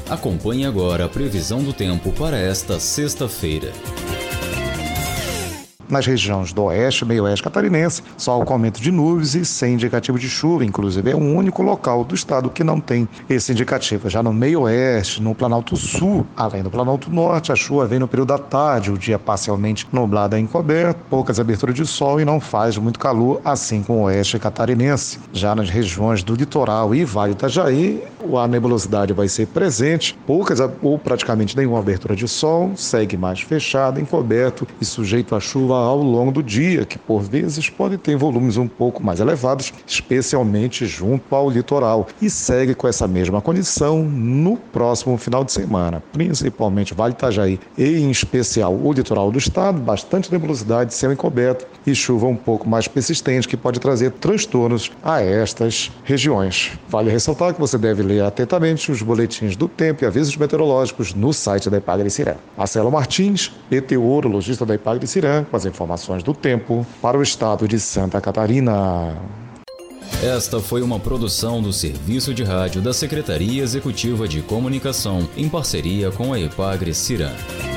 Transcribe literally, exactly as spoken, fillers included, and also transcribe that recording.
Acompanhe agora a previsão do tempo para esta sexta-feira. Nas regiões do oeste e meio-oeste catarinense, sol com aumento de nuvens e sem indicativo de chuva, inclusive é o único local do estado que não tem esse indicativo. Já no meio-oeste, no Planalto Sul, além do Planalto Norte, a chuva vem no período da tarde, o dia parcialmente nublado e encoberto, poucas aberturas de sol e não faz muito calor, assim como o oeste catarinense. Já nas regiões do litoral e Vale do Itajaí, a nebulosidade vai ser presente, poucas ou praticamente nenhuma abertura de sol, segue mais fechado, encoberto e sujeito a chuva ao longo do dia, que por vezes pode ter volumes um pouco mais elevados, especialmente junto ao litoral, e segue com essa mesma condição no próximo final de semana, principalmente Vale do Itajaí e em especial o litoral do estado, bastante nebulosidade, céu encoberto e chuva um pouco mais persistente, que pode trazer transtornos a estas regiões. Vale ressaltar que você deve ler atentamente os boletins do tempo e avisos meteorológicos no site da Ipagre-Cirã. Marcelo Martins, meteorologista da Ipagre-Cirã, com as informações do tempo para o estado de Santa Catarina. Esta foi uma produção do Serviço de Rádio da Secretaria Executiva de Comunicação, em parceria com a Ipagre-Cirã.